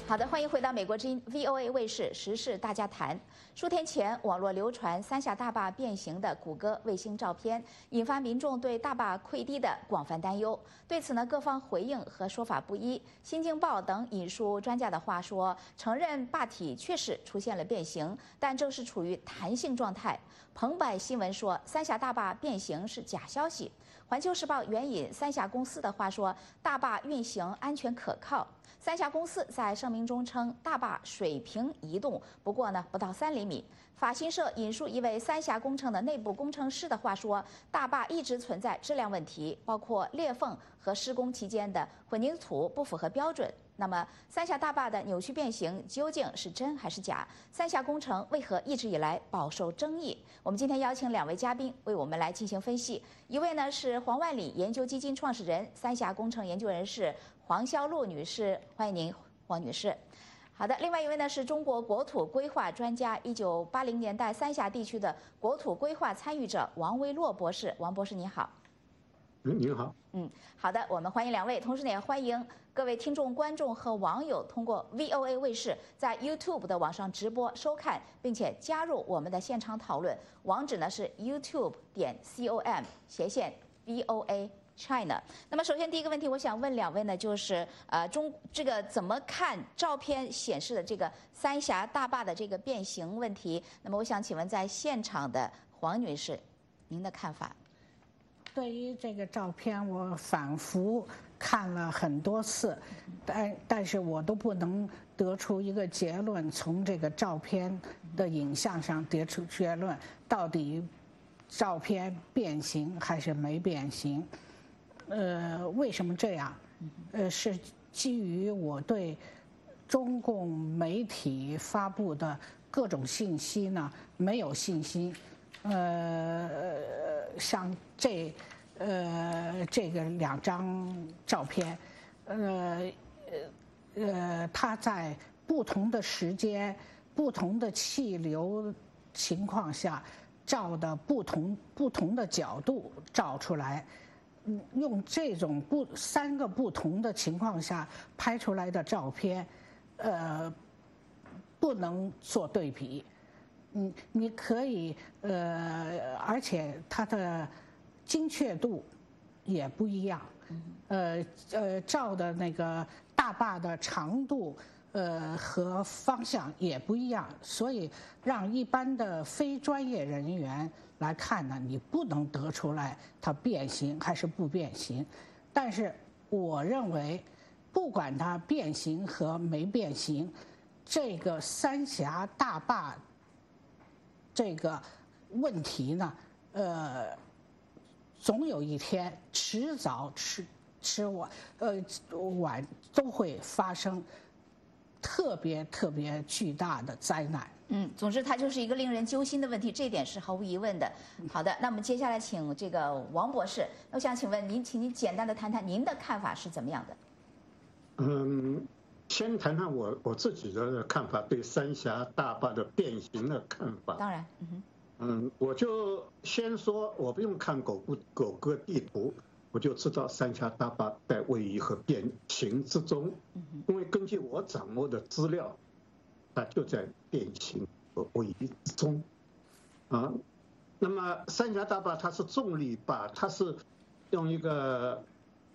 好的，欢迎回到美国之音 VOA 卫视时事大家谈。数天前，网络流传三峡大坝变形的谷歌卫星照片，引发民众对大坝溃堤的广泛担忧。对此呢，各方回应和说法不一。《新京报》等引述专家的话说，承认坝体确实出现了变形，但正是处于弹性状态。澎湃新闻说，三峡大坝变形是假消息。《环球时报》援引三峡公司的话说，大坝运行安全可靠。三峡公司在声明中称，大坝水平移动，不过呢不到3厘米。法新社引述一位三峡工程的内部工程师的话说，大坝一直存在质量问题，包括裂缝和施工期间的混凝土不符合标准。那么，三峡大坝的扭曲变形究竟是真还是假？三峡工程为何一直以来饱受争议？我们今天邀请2位嘉宾为我们来进行分析。一位呢是黄万里研究基金创始人、三峡工程研究人士黄潇璐女士，欢迎您，黄女士。好的，另外一位呢是中国国土规划专家，1980年代三峡地区的国土规划参与者王维洛博士，王博士您好。 您好。 好的，我们欢迎2位，同时呢也欢迎各位听众、观众和网友通过 VOA 卫视在 YouTube 的网上直播收看，并且加入我们的现场讨论。网址呢是 youtube.com/VOA China。那么首先第一个问题，我想问2位呢，就是这个怎么看照片显示的这个三峡大坝的这个变形问题？那么我想请问在现场的黄女士，您的看法？ 对于这个照片，我反复看了很多次，但是我都不能得出一个结论，从这个照片的影像上得出结论，到底照片变形还是没变形？为什么这样？是基于我对中共媒体发布的各种信息呢没有信心。像这个2张照片，它在不同的时间、不同的气流情况下照的不同的角度照出来，用这种3个不同的情况下拍出来的照片，不能做对比。你可以而且它的精确度也不一样，照的那个大坝的长度和方向也不一样，所以让一般的非专业人员来看呢，你不能得出来它变形还是不变形。但是我认为，不管它变形和没变形，这个三峡大坝这个问题呢，总有一天迟早晚都会发生特别巨大的灾难。 总之它就是一个令人揪心的问题，这一点是毫无疑问的。好的，那么接下来请这个王博士，我想请问您，请您简单的谈谈您的看法是怎么样的？ 先谈谈我自己的看法，对三峡大坝的变形的看法。 当然， 我就先说，我不用看狗哥地图，我就知道三峡大坝在位移和变形之中。因为根据我掌握的资料，它就在变形和位移之中。那么三峡大坝它是重力坝，它是用一个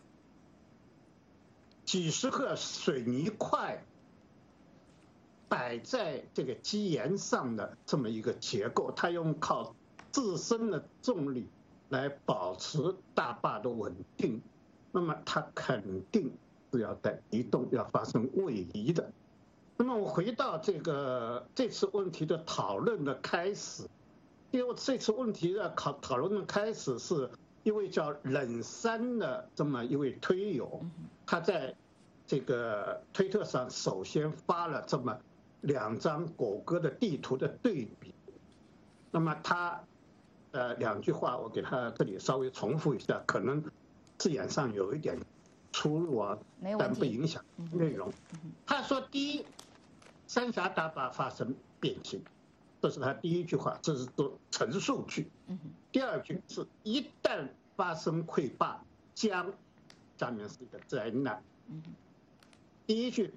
几十个水泥块摆在这个基岩上的这么一个结构，它靠自身的重力来保持大坝的稳定，那么它肯定是要在移动，要发生位移的。那么我回到这次问题的讨论的开始，因为这次问题的讨论的开始是一位叫冷山的这么一位推友，他在这个推特上首先发了这么2张狗哥的地图的对比。那么他2句话，我给他这里稍微重复一下，可能字眼上有一点出入啊，但不影响内容。他说，第一，三峡大坝发生变形，这是他第1句话，这是陈述句。第2句是一旦发生溃坝，下面是一个灾难。第1句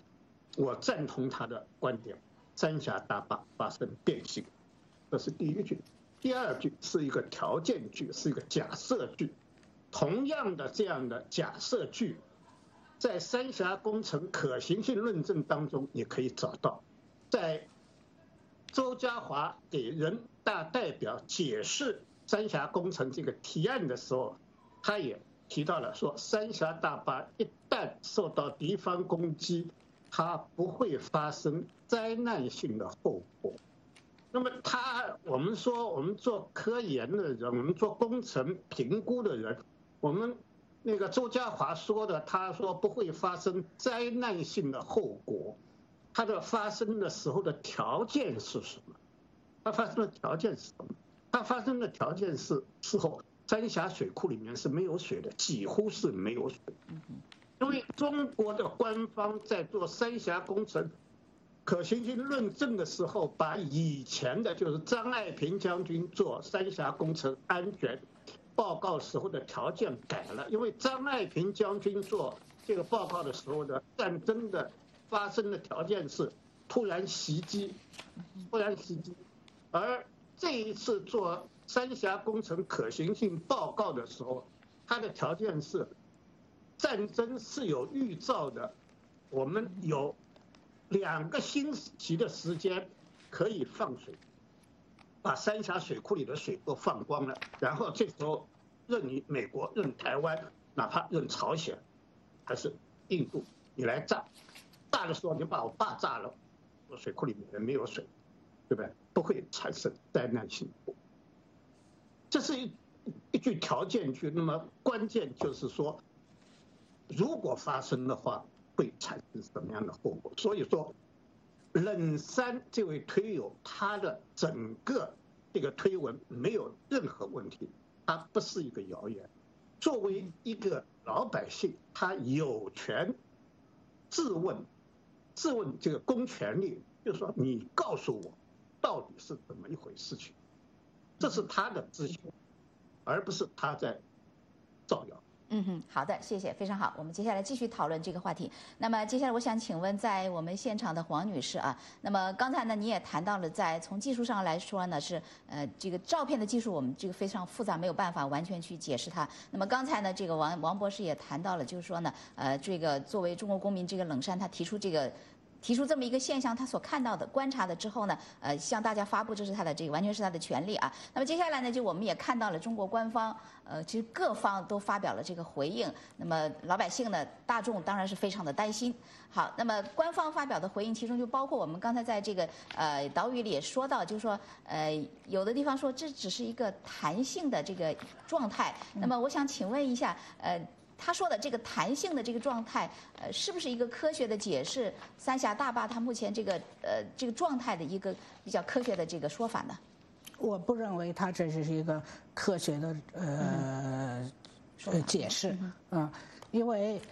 我赞同他的观点，三峡大坝发生变形，这是第一句。第二句是一个条件句，是一个假设句。同样的这样的假设句，在三峡工程可行性论证当中也可以找到。在周家华给人大代表解释三峡工程这个提案的时候，他也提到了说，三峡大坝一旦受到敌方攻击，它不会发生灾难性的后果。那么我们说，我们做科研的人，我们做工程评估的人，我们那个周家华说的，他说不会发生灾难性的后果，它的发生的时候的条件是什么？它发生的条件是什么？它发生的条件是事后三峡水库里面是没有水的，几乎是没有水。因为中国的官方在做三峡工程可行性论证的时候，把以前的就是张爱萍将军做三峡工程安全报告时候的条件改了，因为张爱萍将军做这个报告的时候的战争的发生的条件是突然袭击，而这一次做三峡工程可行性报告的时候，它的条件是战争是有预兆的，我们有2个星期的时间可以放水，把三峡水库里的水都放光了，然后这时候任你美国、任台湾，哪怕任朝鲜，还是印度，你来炸，炸的时候你把我坝炸了，我水库里面没有水，对不对？不会产生灾难性后果。这是一句条件句，那么关键就是说，如果发生的话，会产生什么样的后果？所以说，冷山这位推友他的整个这个推文没有任何问题，他不是一个谣言。作为一个老百姓，他有权质问这个公权力，就是说你告诉我到底是怎么一回事情，这是他的知情，而不是他在造谣。 好的，谢谢，非常好。我们接下来继续讨论这个话题。那么接下来我想请问，在我们现场的黄女士啊，那么刚才呢你也谈到了，从技术上来说呢是这个照片的技术我们这个非常复杂，没有办法完全去解释它。那么刚才呢这个王博士也谈到了，就是说呢这个作为中国公民，这个冷山他提出这么一个现象，他所看到的、观察的之后呢，向大家发布，这是他的完全是他的权利啊。那么接下来呢，就我们也看到了中国官方，其实各方都发表了这个回应。那么老百姓呢，大众当然是非常的担心。好，那么官方发表的回应，其中就包括我们刚才在这个岛屿里也说到，就是说有的地方说这只是一个弹性的这个状态。那么我想请问一下，他说的这个弹性的这个状态，是不是一个科学的解释三峡大坝它目前这个状态的一个比较科学的这个说法呢？ 我不认为它这是一个科学的解释因为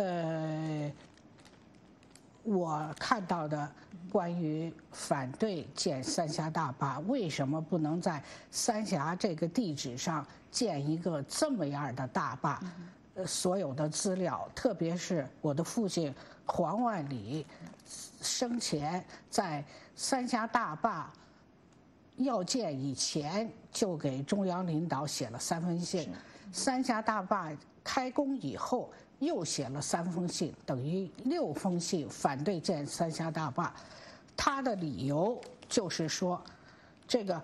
我看到的关于反对建三峡大坝，为什么不能在三峡这个地址上建一个这么样的大坝？所有的资料，特别是我的父亲黄万里生前在三峡大坝要建以前就给中央领导写了3封信，三峡大坝开工以后又写了3封信，等于6封信反对建三峡大坝。他的理由就是说，这个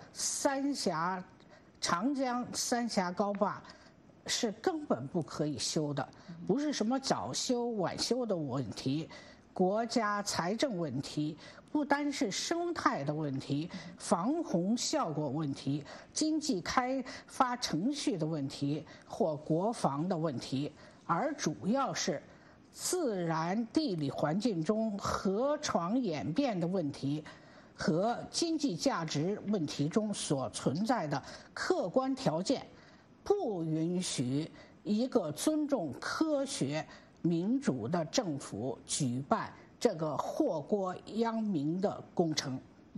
长江三峡高坝是根本不可以修的，不是什么早修晚修的问题，国家财政问题，不单是生态的问题、防洪效果问题、经济开发程序的问题或国防的问题，而主要是自然地理环境中河床演变的问题和经济价值问题中所存在的客观条件，不允许一个尊重科学民主的政府举办这个祸国殃民的工程。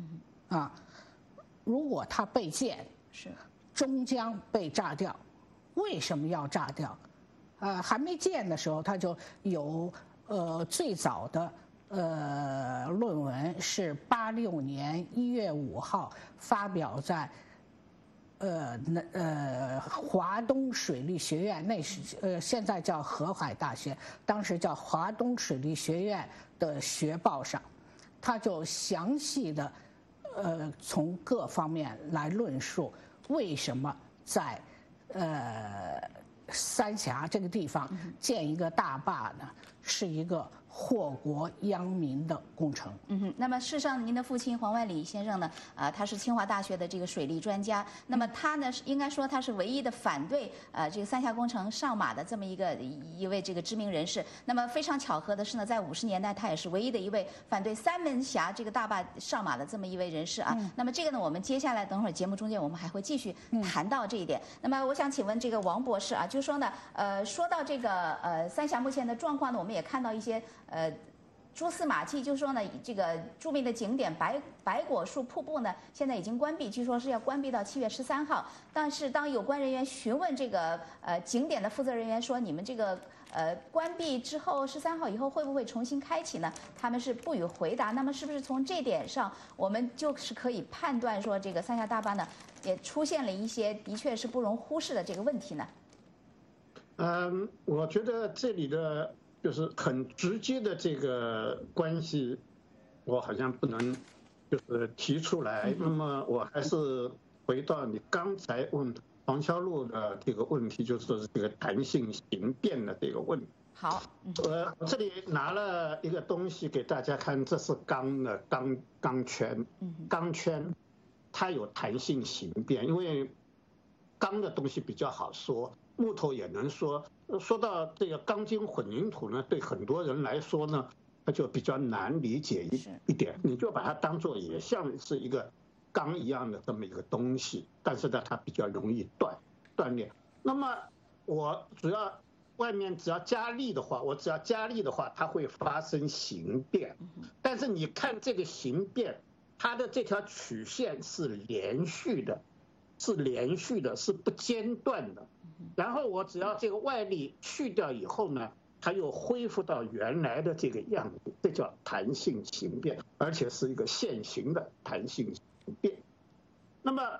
如果它被建，终将被炸掉。为什么要炸掉？还没建的时候，它就有最早的论文是86年1月5号发表在华东水利学院，那是现在叫河海大学，当时叫华东水利学院的学报上，他就详细的从各方面来论述为什么在三峡这个地方建一个大坝呢，是一个祸国殃民的工程。 那么事实上，您的父亲黄万里先生呢，他是清华大学的这个水利专家。那么他呢，应该说他是唯一的反对这个三峡工程上马的这么一位这个知名人士。那么非常巧合的是呢，在50年代，他也是唯一的一位反对三门峡这个大坝上马的这么一位人士啊。那么这个呢，我们接下来等会儿节目中间我们还会继续谈到这一点。那么我想请问这个王博士啊，就是说呢，说到这个三峡目前的状况呢，我们也看到一些蛛丝马迹，就是说呢，这个著名的景点白果树瀑布呢，现在已经关闭，据说是要关闭到7月13号。但是当有关人员询问这个景点的负责人员说，你们这个关闭之后13号以后会不会重新开启呢？他们是不予回答。那么是不是从这点上，我们就是可以判断说，这个三峡大坝呢，也出现了一些的确是不容忽视的这个问题呢？ 我觉得这里的就是很直接的这个关系，我好像不能就是提出来。那么我还是回到你刚才问黄小璐的这个问题，就是这个弹性形变的这个问题。 好， 我这里拿了一个东西给大家看，这是钢的钢圈，钢圈它有弹性形变，因为钢的东西比较好说。木头也能说，说到这个钢筋混凝土呢，对很多人来说呢，它就比较难理解一点。你就把它当做也像是一个钢一样的这么一个东西，但是呢，它比较容易断裂。那么我外面只要加力的话，它会发生形变。但是你看这个形变，它的这条曲线是连续的，是不间断的。然后我只要这个外力去掉以后呢，它又恢复到原来的这个样子，这叫弹性形变，而且是一个线性的弹性形变。那么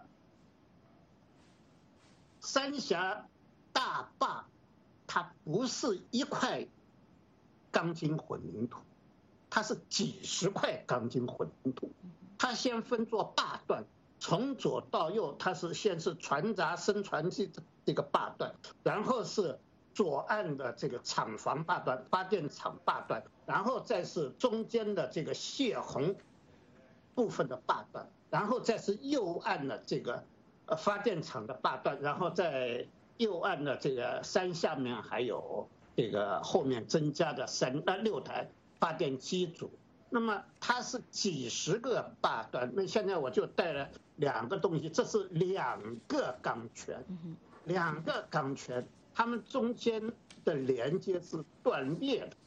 三峡大坝它不是一块钢筋混凝土，它是几十块钢筋混凝土，它先分作坝段。从左到右，它是先是船闸升船机这个坝段，然后是左岸的这个厂房坝段、发电厂坝段，然后再是中间的这个泄洪部分的坝段，然后再是右岸的这个发电厂的坝段，然后在右岸的这个山下面还有这个后面增加的6台发电机组。那么它是几十个坝段，那现在我就带了2个东西，这是2个钢圈，2个钢圈，它们中间的连接是断裂的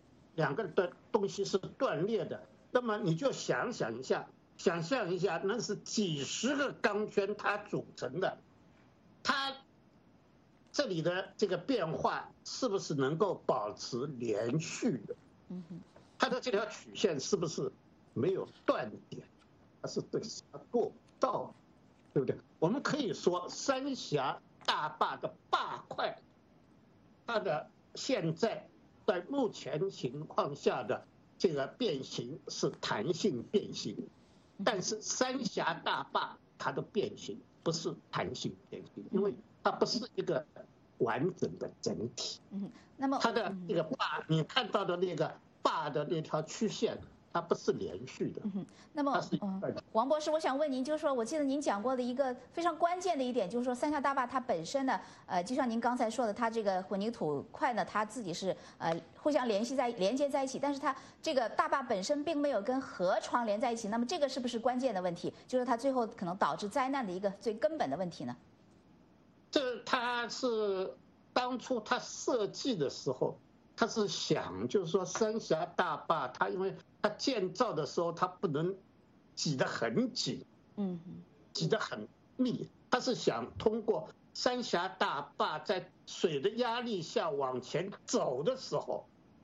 ，2个的东西是断裂的。那么你就想象一下，那是几十个钢圈它组成的，它这里的这个变化是不是能够保持连续的？它的这条曲线是不是没有断点？它是做不到，对不对？我们可以说三峡大坝的坝块，它的现在在目前情况下的这个变形是弹性变形，但是三峡大坝它的变形不是弹性变形，因为它不是一个完整的整体。 那么它的这个坝，你看到的那个坝的那条曲线，它不是连续的。 那么王博士，我想问您，就是说我记得您讲过的一个非常关键的一点，就是说三峡大坝它本身呢，就像您刚才说的，它这个混凝土块呢，它自己是互相连接在一起，但是它这个大坝本身并没有跟河床连在一起，那么这个是不是关键的问题？就是它最后可能导致灾难的一个最根本的问题呢？ 它是当初它设计的时候。他是想，就是说三峡大坝，它因为它建造的时候，它不能挤得很紧，挤得很密。他是想通过三峡大坝在水的压力下往前走的时候，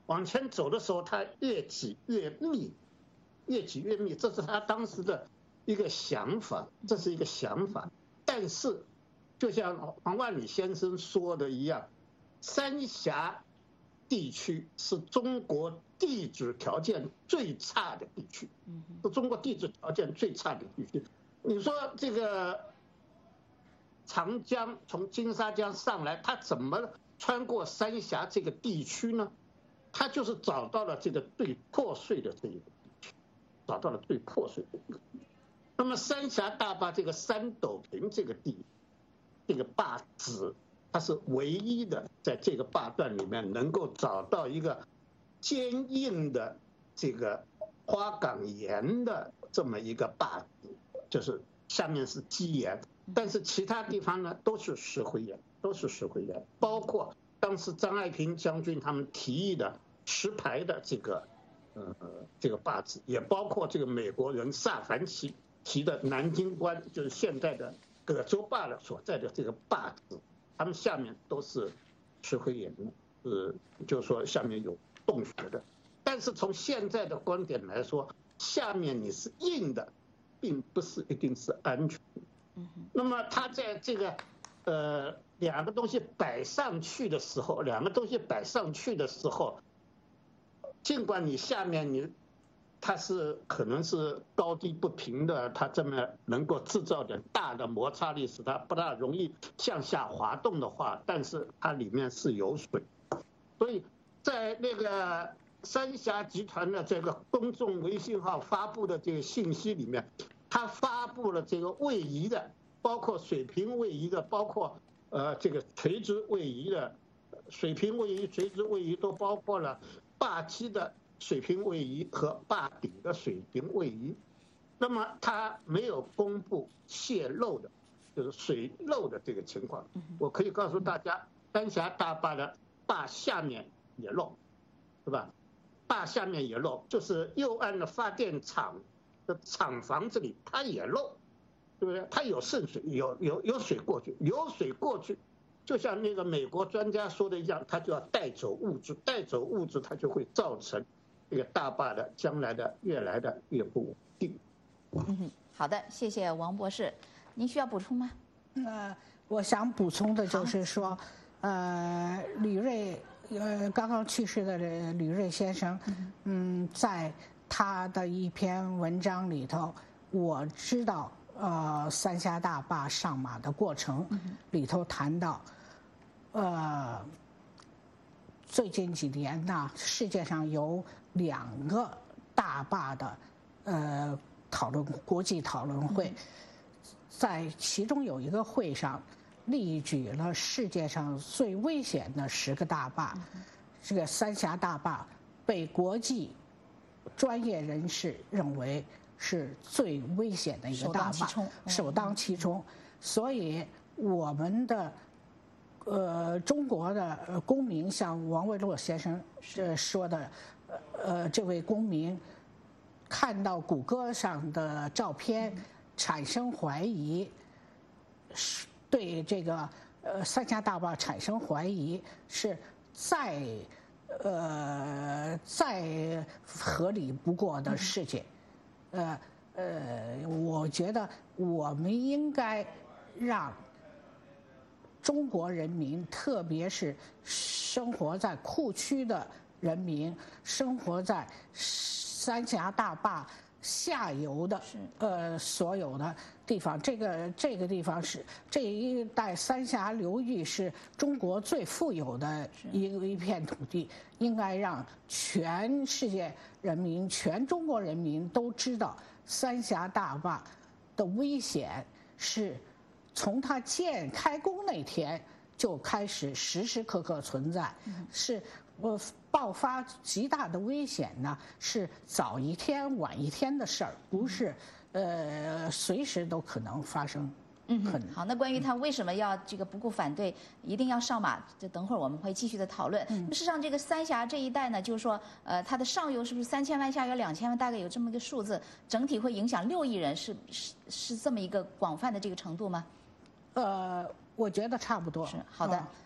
往前走的时候，它越挤越密，越挤越密，这是他当时的一个想法，这是一个想法。但是，就像黄万里先生说的一样，三峡地区是中国地质条件最差的地区，是中国地质条件最差的地区。你说这个长江从金沙江上来，它怎么穿过三峡这个地区呢？它就是找到了这个最破碎的这一个地区，找到了最破碎的一个地区。那么三峡大坝这个三斗坪这个坝址，它是唯一的在这个坝段里面能够找到一个坚硬的这个花岗岩的这么一个坝址，就是下面是基岩，但是其他地方呢都是石灰岩，都是石灰岩，包括当时张爱萍将军他们提议的石牌的这个坝址，也包括这个美国人萨凡奇提的南京关，就是现在的葛洲坝的所在的这个坝址，他们下面都是石灰岩的，就是说下面有洞穴的。但是从现在的观点来说，下面你是硬的，并不是一定是安全的。那么它在这个两个东西摆上去的时候，尽管你下面它是可能是高低不平的，它这么能够制造点大的摩擦力，使它不大容易向下滑动的话，但是它里面是有水，所以在那个三峡集团的这个公众微信号发布的这个信息里面，它发布了这个位移的，包括水平位移的，包括这个垂直位移的，水平位移、垂直位移都包括了坝基的水平位移和坝顶的水平位移。那么它没有公布泄漏的，就是水漏的这个情况。我可以告诉大家，三峡大坝的坝下面也漏，是吧？坝下面也漏，就是右岸的发电厂的厂房这里它也漏，对不对？它有渗水，有水过去，有水过去，就像那个美国专家说的一样，它就要带走物质，带走物质它就会造成这个大坝的将来的越来的越不稳定。 好的，谢谢王博士，您需要补充吗？ 我想补充的就是说，吕瑞，刚刚去世的吕瑞先生，在他的一篇文章里头，我知道，三峡大坝上马的过程里头谈到，最近几年呢，世界上有2个大坝的国际讨论会，在其中有一个会上，列举了世界上最危险的10个大坝，这个三峡大坝被国际专业人士认为是最危险的一个大坝，首当其冲。所以我们的中国的公民，像王卫洛先生说的，这位公民看到谷歌上的照片产生怀疑，对这个三峡大坝产生怀疑，是再合理不过的事情。我觉得我们应该让中国人民，特别是生活在库区的人民，生活在三峡大坝下游的所有的地方，这个地方是这一带三峡流域是中国最富有的一片土地，应该让全世界人民、全中国人民都知道三峡大坝的危险是从它开工那天就开始时时刻刻存在，是爆发极大的危险呢，是早一天晚一天的事儿，不是随时都可能发生。 好，那关于他为什么要这个不顾反对，一定要上马，这等会儿我们会继续的讨论。事实上，这个三峡这一带呢，就是说，它的上游是不是3000万，下游2000万，大概有这么一个数字，整体会影响6亿人，是这么一个广泛的这个程度吗？ 我觉得差不多。 是好的。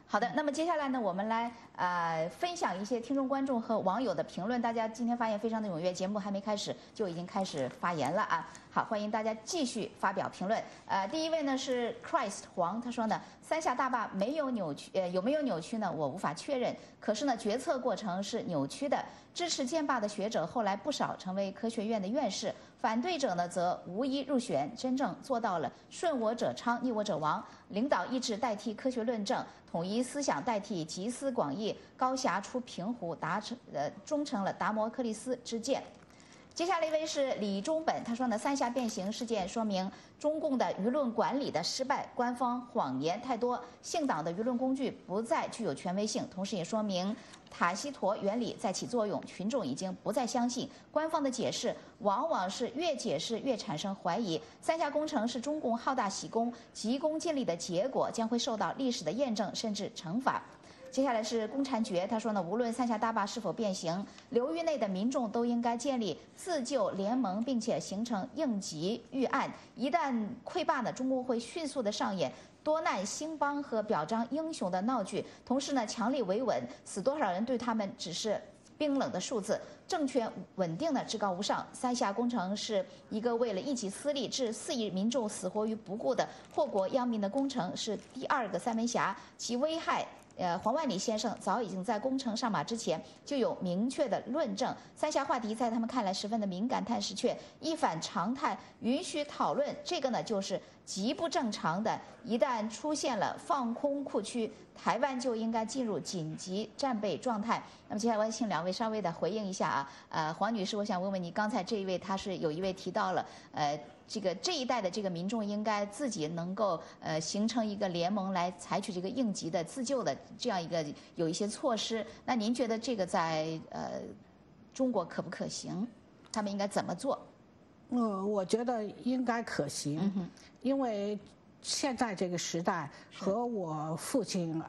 好的，那么接下来呢，我们来分享一些听众、观众和网友的评论。大家今天发言非常的踊跃，节目还没开始就已经开始发言了啊！好，欢迎大家继续发表评论。第一位呢是 Christ 黄，他说呢，三峡大坝没有扭曲，有没有扭曲呢？我无法确认。可是呢，决策过程是扭曲的。支持建坝的学者后来不少成为科学院的院士，反对者呢则无一入选，真正做到了顺我者昌，逆我者亡。领导意志代替科学论证，统一思想代替集思广益，高峡出平湖，终成了达摩克利斯之剑。接下来一位是李忠本，他说呢，三峡变形事件说明中共的舆论管理的失败，官方谎言太多，姓党的舆论工具不再具有权威性，同时也说明塔西佗原理在起作用，群众已经不再相信官方的解释，往往是越解释越产生怀疑。三峡工程是中共好大喜功、急功近利的结果，将会受到历史的验证甚至惩罚。接下来是龚婵觉，他说呢，无论三峡大坝是否变形，流域内的民众都应该建立自救联盟，并且形成应急预案。一旦溃坝呢，中共会迅速的上演多难兴邦和表彰英雄的闹剧，同时呢，强力维稳，死多少人对他们只是冰冷的数字，政权稳定的至高无上。三峡工程是一个为了一己私利致4亿民众死活于不顾的祸国殃民的工程，是第二个三门峡，其危害。黄万里先生早已经在工程上马之前就有明确的论证。三峡话题在他们看来十分的敏感，但是却一反常态，允许讨论。这个呢，就是极不正常的。一旦出现了放空库区，台湾就应该进入紧急战备状态。那么接下来我请两位稍微的回应一下啊。黄女士，我想问问你，刚才这一位他是有一位提到了这一代的这个民众应该自己能够形成一个联盟来采取这个应急的自救的这样一个有一些措施。那您觉得这个在中国可不可行？他们应该怎么做？ 我觉得应该可行，因为现在这个时代和我父亲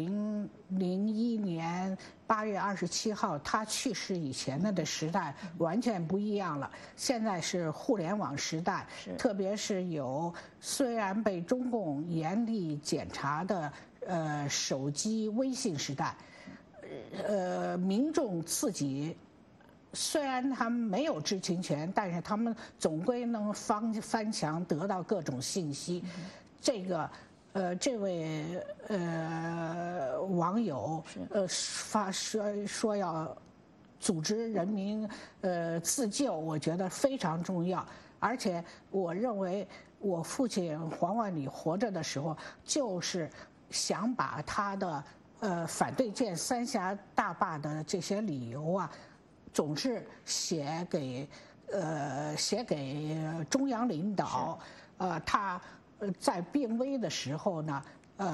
2001年8月27号他去世以前的时代完全不一样了。现在是互联网时代，特别是有虽然被中共严厉检查的手机微信时代，民众自己。虽然他们没有知情权，但是他们总归能翻墙得到各种信息。这位网友说要组织人民自救，我觉得非常重要。而且我认为我父亲黄万里活着的时候，就是想把他的反对建三峡大坝的这些理由啊。总是写给中央领导，他在病危的时候呢，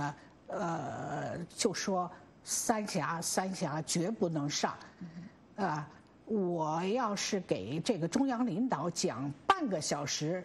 就说三峡绝不能上，我要是给这个中央领导讲半个小时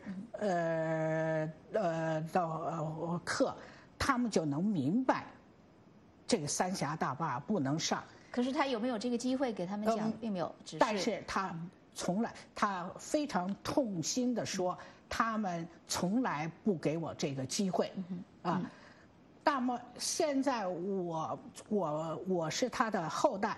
的课，他们就能明白这个三峡大坝不能上。 可是他有没有这个机会给他们讲，并没有。 但是他他非常痛心地说，他们从来不给我这个机会，那么现在我是他的后代，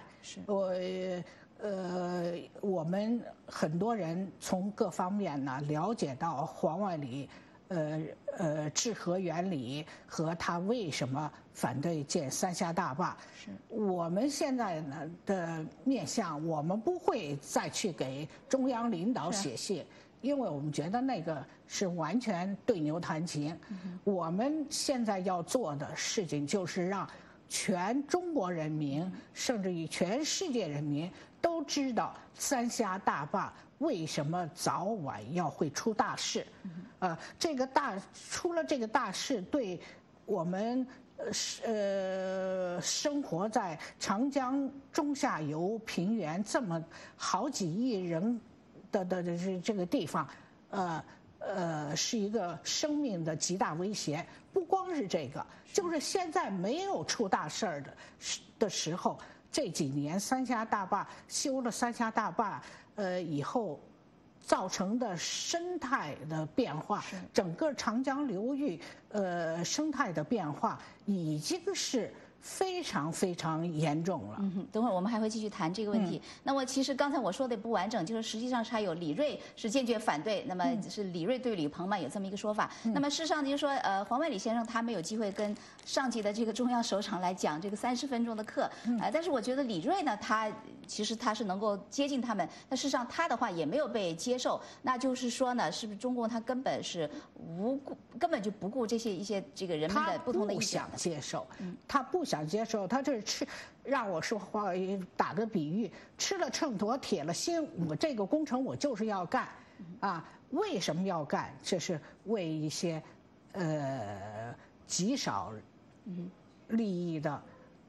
我们很多人从各方面呢了解到黄万里。治河原理和他为什么反对建三峡大坝，我们现在呢的面向，我们不会再去给中央领导写信，因为我们觉得那个是完全对牛弹琴。我们现在要做的事情就是让全中国人民，甚至于全世界人民都知道三峡大坝为什么早晚要会出大事。出了这个大事，对我们生活在长江中下游平原这么好几亿人的这个地方，是一个生命的极大威胁。不光是这个，就是现在没有出大事儿的时候，这几年三峡大坝修了三峡大坝以后。造成的生态的变化，整个长江流域生态的变化，已经是非常非常严重了。 等会儿我们还会继续谈这个问题。那么其实刚才我说的不完整，就是实际上是还有李锐是坚决反对，那么是李锐对吕鹏嘛，有这么一个说法。那么事实上就是说，黄万里先生他没有机会跟上级的这个中央首长来讲这个30分钟的课，但是我觉得李锐呢，其实他是能够接近他们，但事实上他的话也没有被接受。那就是说呢，是不是中共他根本是根本就不顾一些这个人们的不同的意见？ 他不想接受，他不想接受，他这是让我说话打个比喻，吃了秤砣铁了心，我这个工程我就是要干，啊，为什么要干？这是为一些极少利益的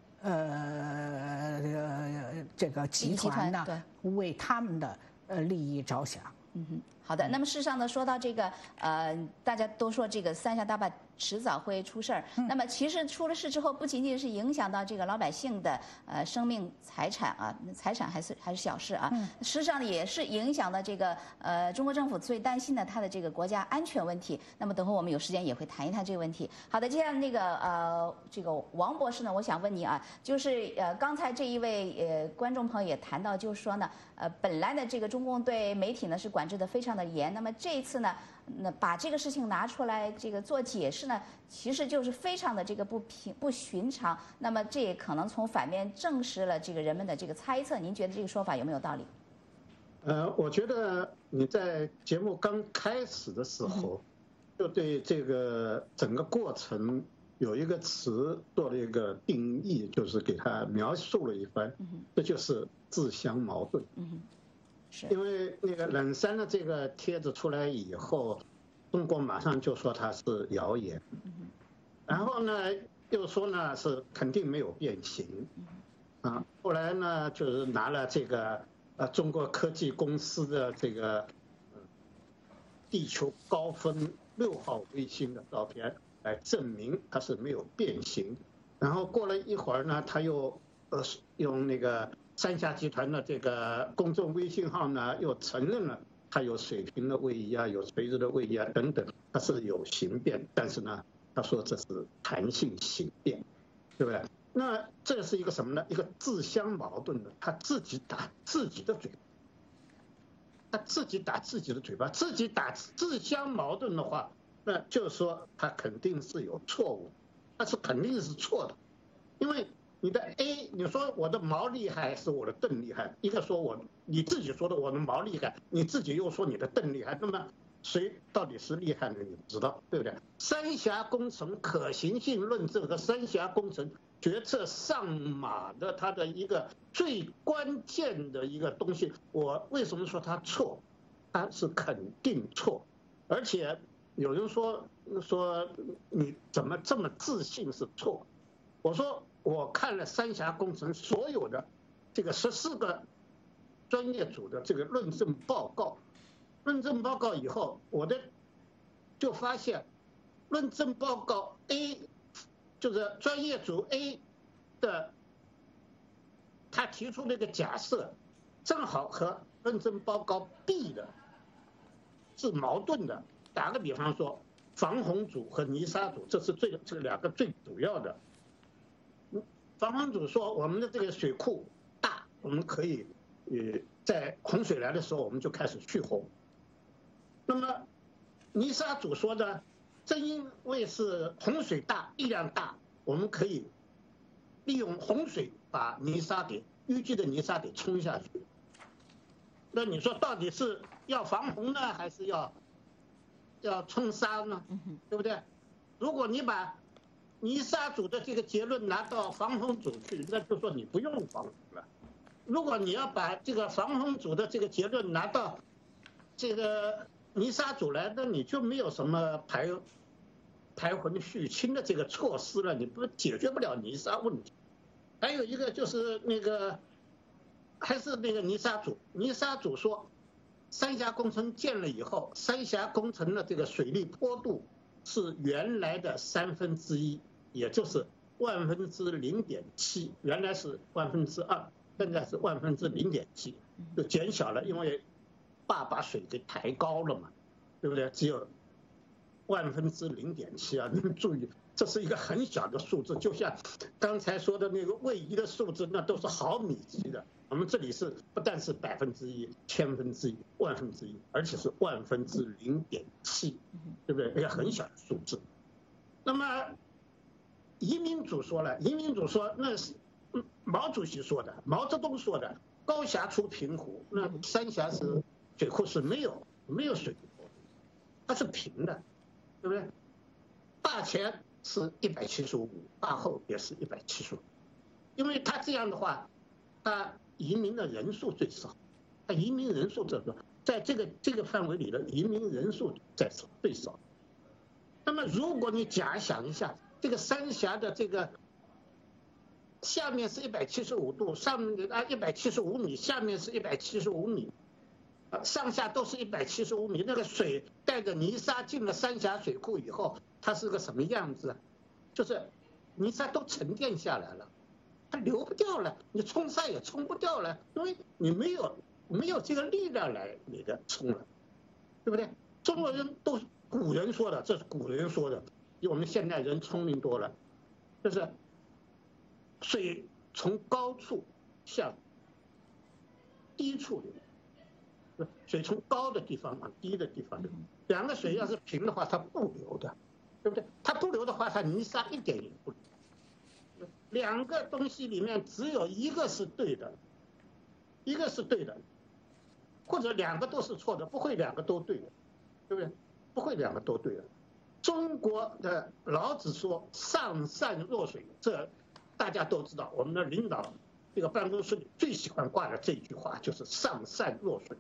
这个集团呢，为他们的利益着想。 好的。那么事实上呢，说到这个大家都说这个三峡大坝迟早会出事儿。那么其实出了事之后，不仅仅是影响到这个老百姓的生命财产啊，财产还是小事啊。实际上也是影响到这个中国政府最担心的它的这个国家安全问题。那么等会我们有时间也会谈一谈这个问题。好的，接下来这个王博士呢，我想问你啊，就是刚才这一位观众朋友也谈到，就是说呢，本来呢这个中共对媒体呢是管制的非常的严，那么这一次呢，那把这个事情拿出来这个做解释呢，其实就是非常的这个不寻常。那么这也可能从反面证实了这个人们的这个猜测。您觉得这个说法有没有道理？ 我觉得你在节目刚开始的时候，就对这个整个过程有一个词做了一个定义，就是给它描述了一番，这就是自相矛盾。因为那个冷山的这个帖子出来以后，中国马上就说它是谣言，然后呢又说呢是肯定没有变形，后来呢就是拿了这个中国科技公司的这个地球高分6号卫星的照片来证明它是没有变形，然后过了一会儿呢，他又用那个三峡集团的这个公众微信号呢，又承认了它有水平的位移啊，有垂直的位移啊等等，它是有形变，但是呢，他说这是弹性形变，对不对？那这是一个什么呢？一个自相矛盾的，他自己打自己的嘴巴，他自己打自己的嘴巴，自己打自相矛盾的话，那就是说他肯定是有错误，他是肯定是错的，因为你的 A， 你说我的毛厉害是我的盾厉害，一个说你自己说的我的毛厉害，你自己又说你的盾厉害，那么谁到底是厉害的你不知道，对不对？三峡工程可行性论证和三峡工程决策上马的它的一个最关键的一个东西，我为什么说它错？它是肯定错，而且有人说你怎么这么自信是错？我说我看了三峡工程所有的这个14个专业组的这个论证报告以后，我就发现论证报告 A 就是专业组 A 的他提出那个假设，正好和论证报告 B 的是矛盾的。打个比方说，防洪组和泥沙组，这是这2个最主要的。防洪组说我们的这个水库大，我们可以在洪水来的时候我们就开始蓄洪。那么泥沙组说呢，正因为是洪水大力量大，我们可以利用洪水把淤积的泥沙给冲下去。那你说到底是要防洪呢，还是要冲沙呢？对不对？如果你把泥沙组的这个结论拿到防洪组去，那就说你不用防洪了。如果你要把这个防洪组的这个结论拿到这个泥沙组来，那你就没有什么排洪蓄氢的这个措施了，你解决不了泥沙问题。还有一个就是还是那个泥沙组说，三峡工程建了以后，三峡工程的这个水利坡度是原来的1/3，也就是0.7%，原来是2%，现在是0.7%，就减小了，因为把水给抬高了嘛，对不对？只有0.7%啊！你们注意， 这是一个很小的数字，就像刚才说的那个位移的数字，那都是毫米级的。我们这里是不但是1%、千分之一、万分之一，而且是万分之0.7，对不对？一个很小的数字。那么移民组说了，移民组说那是毛主席说的，毛泽东说的，高峡出平湖，那三峡是水库是没有水库，它是平的，对不对？坝前是175亩，坝后也是175，因为他这样的话，他移民的人数最少，他移民人数最少，在这个范围里的移民人数最少。那么如果你假想一下，这个三峡的这个下面是175度，上面175米，下面是175米，上下都是175米，那个水带着泥沙进了三峡水库以后，它是个什么样子？就是泥沙都沉淀下来了，它流不掉了，你冲沙也冲不掉了，因为你没有这个力量来那个冲了，对不对？中国人都古人说的，这是古人说的，比我们现代人聪明多了，就是水从高处向低处流，水从高的地方往低的地方流。两个水要是平的话，它不流的，对不对？它不流的话，它泥沙一点也不流。两个东西里面只有一个是对的，一个是对的，或者两个都是错的，不会两个都对的，对不对？不会两个都对的。中国的老子说上善若水，这大家都知道，我们的领导这个办公室里最喜欢挂的这句话就是上善若水。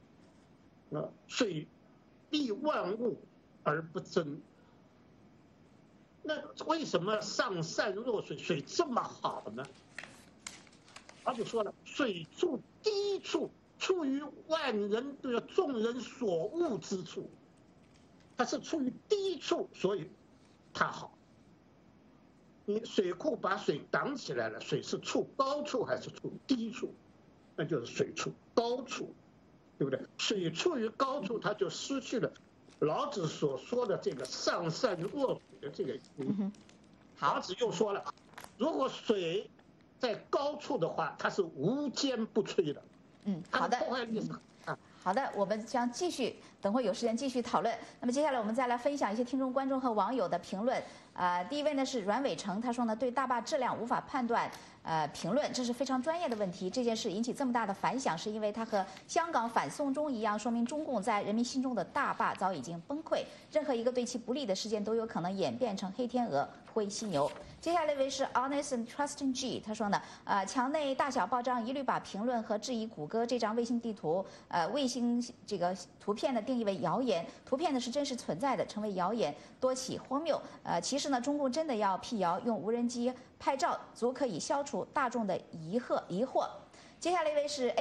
水利万物而不争。那为什么上善若水，水这么好呢？而且说了，水处低处，处于万人的众人所恶之处，它是处于低处，所以它好。你水库把水挡起来了，水是处高处还是处低处？那就是水处高处，对不对？水处于高处，它就失去了老子所说的这个上善若水的这个意义。老子又说了，如果水在高处的话，它是无坚不摧的。 好的。 它的破坏力是好的，我们将继续，等会有时间继续讨论。那么接下来我们再来分享一些听众、观众和网友的评论。第一位呢是阮伟成，他说呢对大坝质量无法判断，评论，这是非常专业的问题。这件事引起这么大的反响，是因为它和香港反送中一样，说明中共在人民心中的大坝早已经崩溃。任何一个对其不利的事件都有可能演变成黑天鹅、灰犀牛。接下来一位是 Honest and Trusting G， 他说呢，墙内大小报章一律把评论和质疑谷歌这张卫星地图，卫星这个图片呢定义为谣言，图片呢是真实存在的，成为谣言，多起荒谬。其实呢，中共真的要辟谣，用无人机拍照，足可以消除大众的疑惑。接下来一位是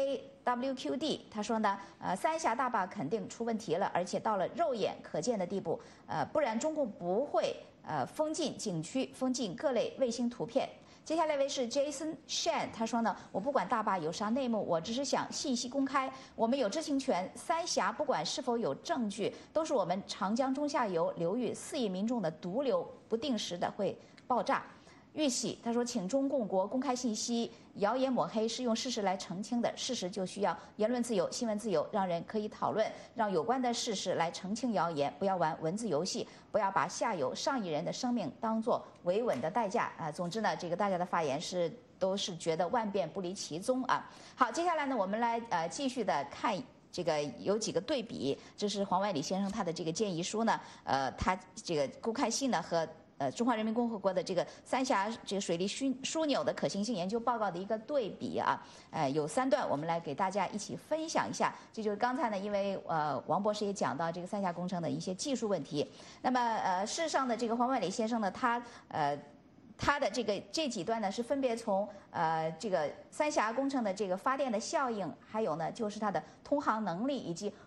AAAWQD， 他说呢，三峡大坝肯定出问题了，而且到了肉眼可见的地步，不然中共不会封禁景区，封禁各类卫星图片。接下来一位是 Jason Shan， 他说呢，我不管大坝有啥内幕，我只是想信息公开，我们有知情权。三峡不管是否有证据，都是我们长江中下游流域4亿民众的毒瘤，不定时的会爆炸。玉玺他说，请中共国公开信息，谣言抹黑是用事实来澄清的，事实就需要言论自由、新闻自由，让人可以讨论，让有关的事实来澄清谣言，不要玩文字游戏，不要把下游上亿人的生命当作维稳的代价啊！总之呢，这个大家的发言都是觉得万变不离其宗啊。好，接下来呢，我们来继续的看。这个有几个对比，这是黄万里先生他的这个建议书呢，他这个公开信呢和中华人民共和国的这个三峡这个水利枢纽的可行性研究报告的一个对比啊，有3段，我们来给大家一起分享一下。这就是刚才呢，因为王博士也讲到这个三峡工程的一些技术问题。那么事实上呢，这个黄万里先生呢，他的这几段呢是分别从这个三峡工程的这个发电的效应，还有呢就是它的通航能力以及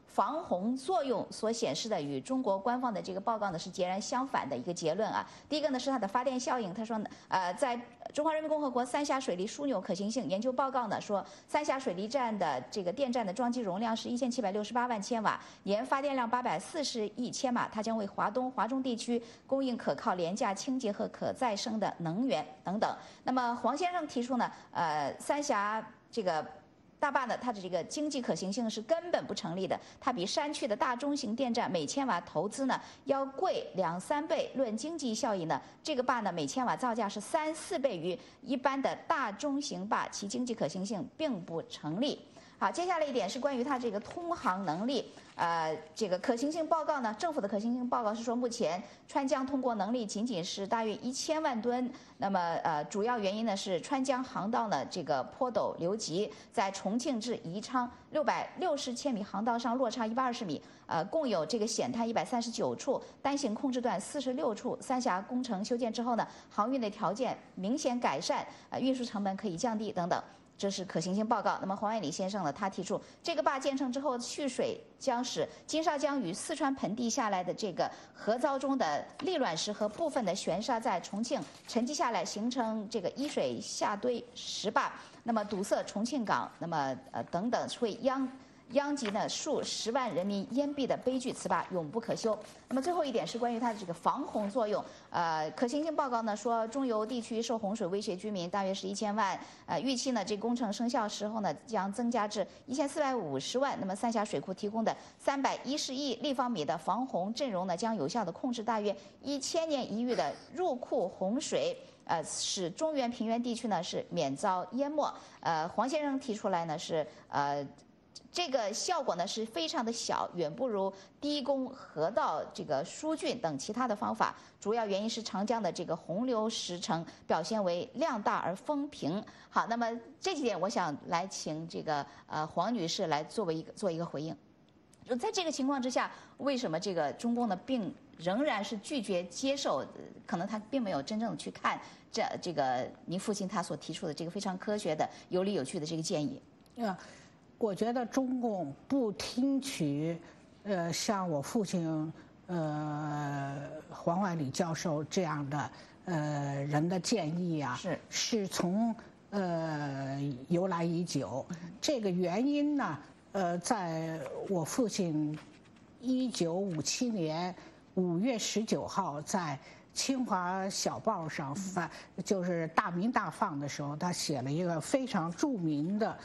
防洪作用所显示的与中国官方的这个报告呢是截然相反的一个结论啊。第一个呢是它的发电效应，他说呢，在中华人民共和国三峡水利枢纽可行性研究报告呢说，三峡水利站的这个电站的装机容量是1768万千瓦，年发电量840亿千瓦，它将为华中地区供应可靠、廉价、清洁和可再生的能源等等。那么黄先生提出呢，三峡这个大坝呢，它的这个经济可行性是根本不成立的，它比山区的大中型电站每千瓦投资呢要贵2、3倍。论经济效益呢，这个坝呢每千瓦造价是3、4倍于一般的大中型坝，其经济可行性并不成立。好，接下来一点是关于它这个通航能力。这个可行性报告呢，政府的可行性报告是说，目前川江通过能力仅仅是大约1000万吨。那么主要原因呢是川江航道呢这个坡陡流急，在重庆至宜昌660千米航道上落差120米，共有这个险滩139处，单行控制段46处。三峡工程修建之后呢，航运的条件明显改善，运输成本可以降低等等。这是可行性报告。那么黄万里先生呢，他提出这个坝建成之后，蓄水将使金沙江与四川盆地下来的这个河糟中的砾卵石和部分的悬沙在重庆沉积下来，形成这个依水下堆石坝，那么堵塞重庆港，那么等等，会殃及呢数10万人民淹毙的悲剧，此坝永不可修。那么最后一点是关于它的这个防洪作用。可行性报告呢说，中游地区受洪水威胁居民大约是1000万。预期呢这工程生效时候呢将增加至1450万。那么三峡水库提供的310亿立方米的防洪阵容呢，将有效的控制大约1000年一遇的入库洪水。使中原平原地区呢是免遭淹没。黄先生提出来呢是这个效果呢是非常的小，远不如低工河道这个疏浚等其他的方法。主要原因是长江的这个洪流时程表现为量大而风平。好，那么这几点我想来请这个黄女士来做一个回应。在这个情况之下，为什么这个中共呢并仍然是拒绝接受？可能他并没有真正的去看这个您父亲他所提出的这个非常科学的、有理有据的这个建议。 我觉得中共不听取，像我父亲，黄万里教授这样的人的建议啊，是从由来已久。这个原因呢，在我父亲1957年5月19号在清华小报上就是大鸣大放的时候，他写了一个非常著名的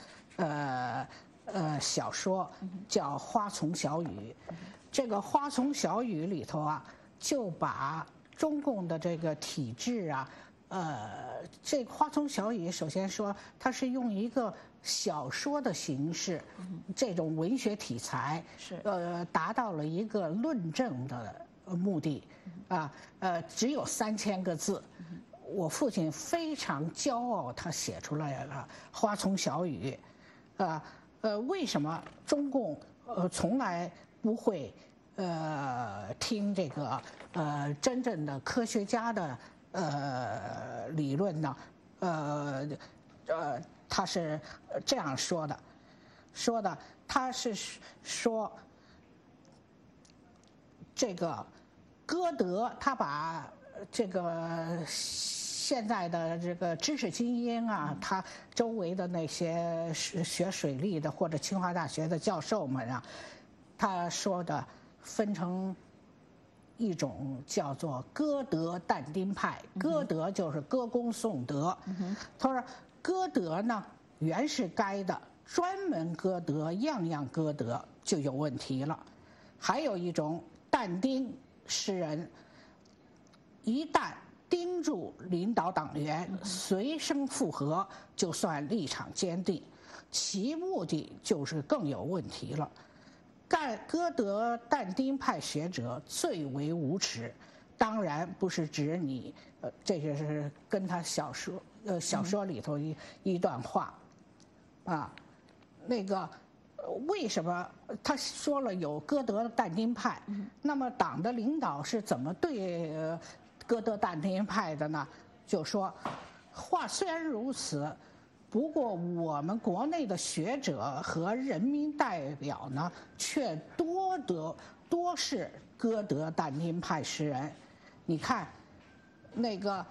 小说，叫《花丛小雨》。这个《花丛小雨》里头啊，就把中共的这个体制啊，这《花丛小雨》首先说，它是用一个小说的形式，这种文学题材，达到了一个论证的目的，只有3000个字。我父亲非常骄傲，他写出来了《花丛小雨》。为什么中共从来不会听这个真正的科学家的理论呢？他是这样说的，他是说这个歌德，他把这个现在的这个知识精英啊，他周围的那些学水利的或者清华大学的教授们啊，他说的分成一种叫做歌德但丁派。歌德就是歌功颂德。他说歌德呢原是该的，专门歌德，样样歌德就有问题了。还有一种但丁诗人，一旦盯住领导党员，随声附和，就算立场坚定，其目的就是更有问题了。歌德但丁派学者最为无耻，当然不是指你，这个是跟他小说里头一段话，那个为什么他说了有歌德但丁派？那么党的领导是怎么对歌德但丁派的呢？就说话虽然如此， 不过我们国内的学者和人民代表呢，却多是歌德但丁派诗人。你看，那个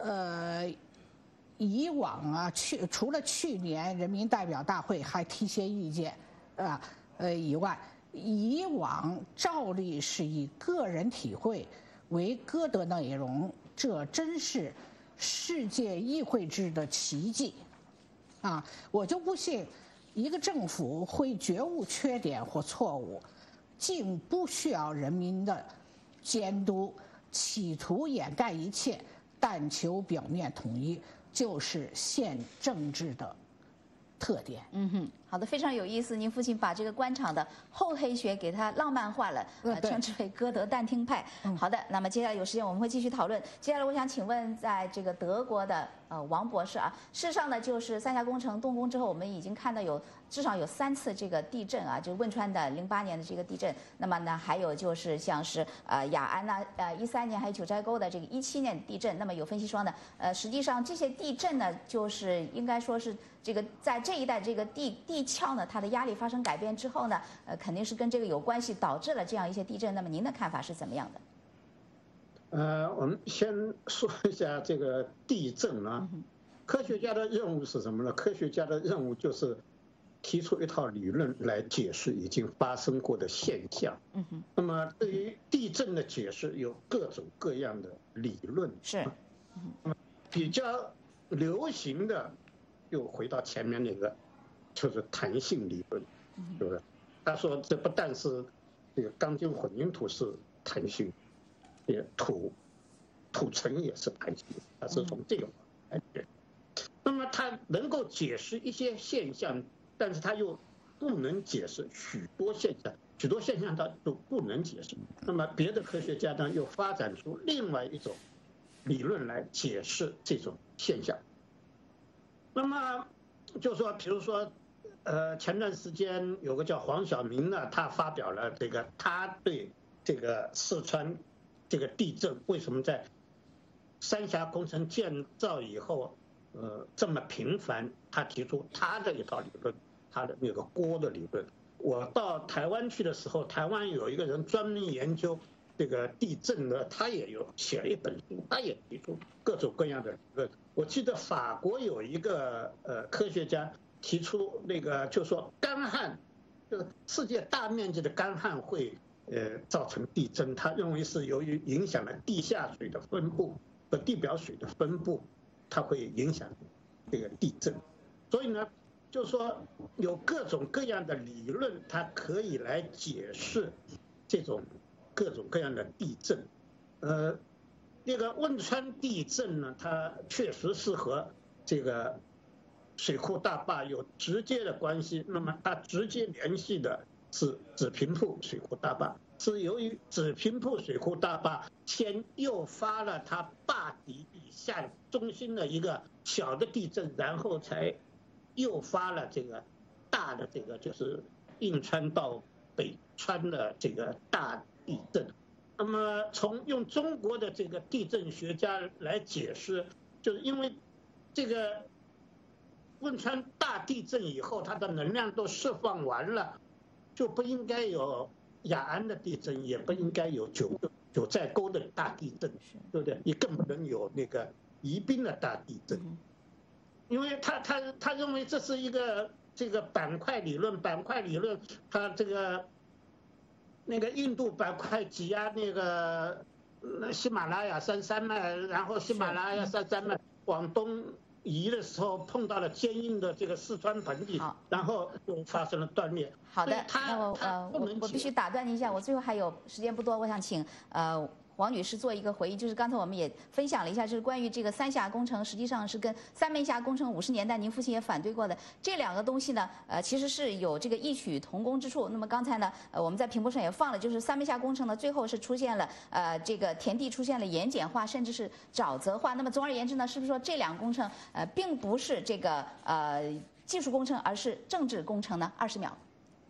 以往啊，除了去年人民代表大会还提些意见啊以外，以往照例是以个人体会为歌德内容，这真是世界议会制的奇迹啊！我就不信一个政府会觉悟缺点或错误，竟不需要人民的监督，企图掩盖一切，但求表面统一，就是现政治的特点。 好的，非常有意思。您父亲把这个官场的厚黑学给它浪漫化了，称之为歌德但丁派。好的，那么接下来有时间我们会继续讨论。接下来我想请问，在这个德国的王博士啊，事实上呢，就是三峡工程动工之后，我们已经看到至少有3次这个地震啊，就是汶川的08年的这个地震。那么呢，还有就是像是雅安呐，13年还有九寨沟的这个17年地震。那么有分析说呢，实际上这些地震呢，就是应该说是这个在这一带这个地壳呢，它的压力发生改变之后呢，肯定是跟这个有关系，导致了这样一些地震。那么您的看法是怎么样的？ 我们先说一下这个地震啊。科学家的任务是什么呢？科学家的任务就是提出一套理论来解释已经发生过的现象。那么对于地震的解释有各种各样的理论。 是。 比较流行的，又回到前面那个，就是弹性理论，对不对？他说这不但是这个钢筋混凝土是弹性，也土层也是弹性，它是从这个来解。那么它能够解释一些现象，但是它又不能解释许多现象，许多现象它都不能解释。那么别的科学家呢，又发展出另外一种理论来解释这种现象。那么就说，比如说，前段时间有个叫黄晓明呢，他发表了这个他对这个四川这个地震为什么在三峡工程建造以后，这么频繁，他提出他的一套理论，他的那个锅的理论。我到台湾去的时候，台湾有一个人专门研究这个地震的，他也有写了一本书，他也提出各种各样的理论。我记得法国有一个科学家提出那个，就说干旱，就是世界大面积的干旱会造成地震，他认为是由于影响了地下水的分布和地表水的分布，它会影响这个地震。所以呢，就是说有各种各样的理论，它可以来解释这种各种各样的地震。那个汶川地震呢，它确实是和这个水库大坝有直接的关系。那么它直接联系的是子平铺水库大坝，是由于子平铺水库大坝先诱发了它坝底以下中心的一个小的地震，然后才诱发了这个大的这个就是印川到北川的这个大地震。那么从用中国的这个地震学家来解释，就是因为这个汶川大地震以后，它的能量都释放完了，就不应该有雅安的地震，也不应该有九寨沟的大地震，对不对？也更不能有那个宜宾的大地震，因为他认为这是一个这个板块理论，它这个那个印度板块挤压那个喜马拉雅山脉，然后喜马拉雅山脉往东移的时候碰到了坚硬的这个四川盆地，然后就发生了断裂。 好的，那我必须打断您一下，我最后还有时间不多，我想请黄女士做一个回应，就是刚才我们也分享了一下，就是关于这个三峡工程，实际上是跟三门峡工程50年代您父亲也反对过的这两个东西呢，其实是有这个异曲同工之处。那么刚才呢，我们在屏幕上也放了，就是三门峡工程呢，最后是出现了这个田地出现了盐碱化，甚至是沼泽化。那么总而言之呢，是不是说这两个工程并不是这个技术工程，而是政治工程呢？20秒。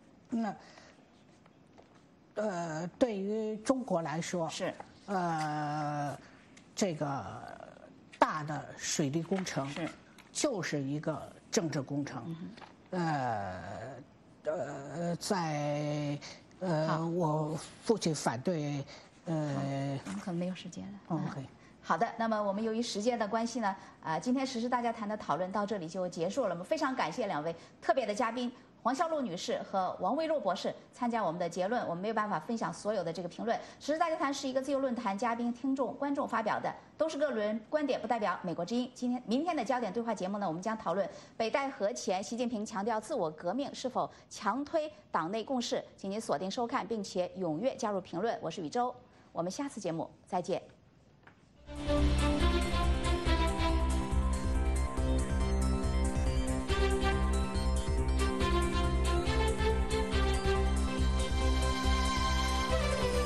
对于中国来说是。 这个大的水利工程就是一个政治工程。我父亲反对， 我们可能没有时间了。 OK。 好的，那么我们由于时间的关系呢，今天时事大家谈的讨论到这里就结束了。我们非常感谢两位特别的嘉宾黄孝路女士和王维洛博士参加我们的结论。我们没有办法分享所有的这个评论。时事大家谈是一个自由论坛，嘉宾、听众、观众发表的都是个人观点，不代表美国之音。明天的焦点对话节目呢，我们将讨论北戴河前习近平强调自我革命是否强推党内共识。请您锁定收看，并且踊跃加入评论。我是宇宙，我们下次节目再见。